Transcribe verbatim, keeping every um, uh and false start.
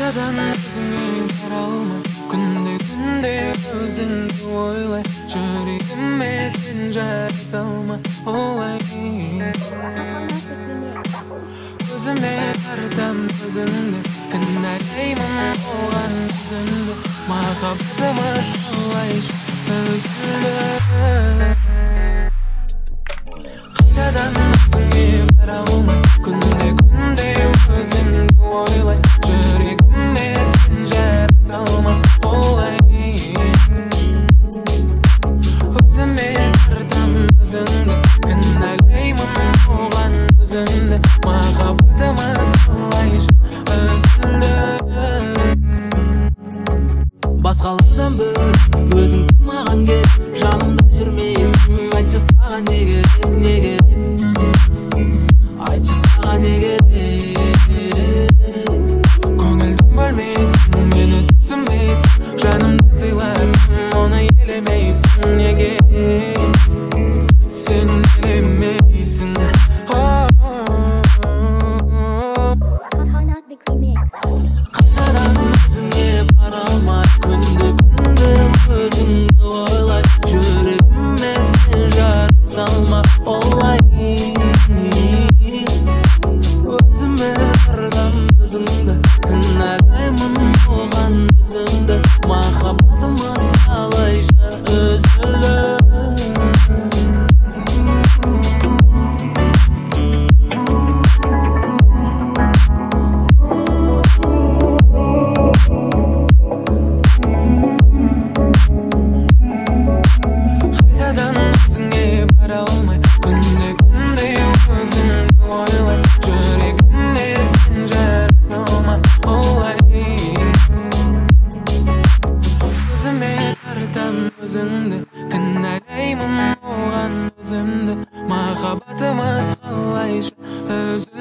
Қайтадан өзіңе бара алмай, күнде күнде өзіңді ойлай, жүрегіме сен жараса алма олай. Өзіме тартам өзіңді, кінәлаймын оған өзімді, махаббатымыз қалайша үзілді. Қайтадан өзіңе бара алмай, күнде күнде өзіңді ойлай, жүрегіме сен жараса алма олай. Өзіме тартам өзіңді, кінәлаймын оған өзімді, махаббатымыз қалайша үзілді. Басқалардан бөліп өзіңсің маған керек, жанымда жүрмейсің, айтшы саған не керек, не керек, айтшы саған не керек. Көңілдің бөлмейсің, мені түсінбейсің, жанымды сыйлайсың, оны елемейсің, неге сен елемейсің. Қайтадан өзіңе бара алмай, күнде күнде өзіңді ойлай, жүрегіме сен жараса алма олай. Өзіме тартам өзіңді, кінәлаймын оған өзімді, махаббатымыз қалайша үзілді. Қайтадан өзіңе бара алмай, күнде күнде өзіңді ойлай, жүрегіме сен жараса алма олай. Өзіме тартам өзіңді, кінәлаймын оған өзімді, махаббатымыз қалайша үзілді.